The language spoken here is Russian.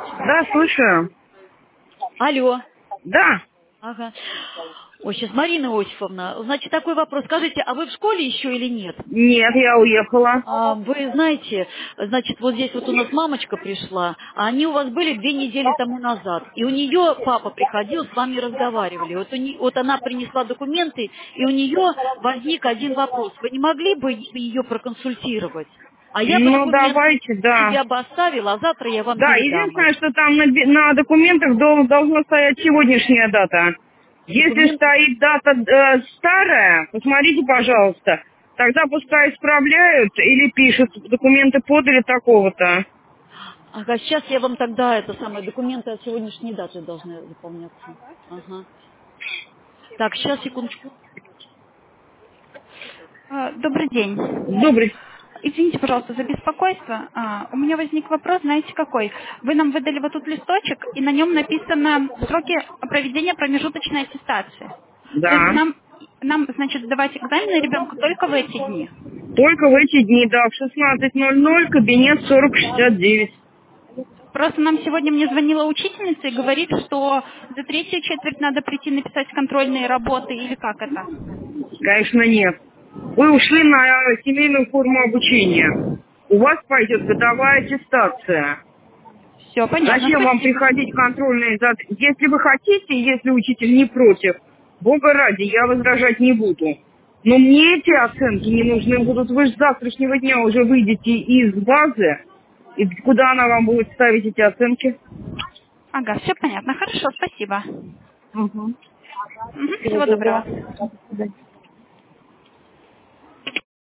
Да, слушаю. Алло. Да. Ага. Ой, сейчас Марина Иосифовна. Значит, такой вопрос. Скажите, а вы в школе еще или нет? Нет, я уехала. Вы знаете, значит, вот здесь вот у нас мамочка пришла, а они у вас были 2 недели тому назад. И у нее папа приходил, с вами разговаривали. Вот она принесла документы, и у нее возник один вопрос. Вы не могли бы ее проконсультировать? А я бы Ну, документы давайте, у да. себя бы оставила, а завтра я вам Да, передам их. единственное, что там на документах должна стоять сегодняшняя дата. Если Документы. стоит дата старая, посмотрите, пожалуйста, тогда пускай исправляют или пишут, документы подали такого-то. Ага, сейчас я вам тогда это самое, документы от сегодняшней даты должны заполняться. Ага. Так, сейчас, секундочку. Добрый день. Добрый. Извините, пожалуйста, за беспокойство. У меня возник вопрос, знаете какой? Вы нам выдали вот тут листочек, и на нем написано сроки проведения промежуточной аттестации. То есть Да. нам, значит, сдавать экзамены ребенку только в эти дни. Только в эти дни, да, в 16:00, кабинет 4069. Просто нам сегодня мне звонила учительница и говорит, что за третью четверть надо прийти написать контрольные работы или как это? Конечно, нет. Вы ушли на семейную форму обучения. У вас пойдет годовая аттестация. Все, понятно, Зачем вам спасибо. приходить контрольные Если вы хотите, если учитель не против, Бога ради, я возражать не буду. Но мне эти оценки не нужны будут. Вы же с завтрашнего дня уже выйдете из базы. И куда она вам будет ставить эти оценки? Ага, все понятно. Хорошо, спасибо. Угу. Мгм, Всего всего доброго. доброго. До свидания.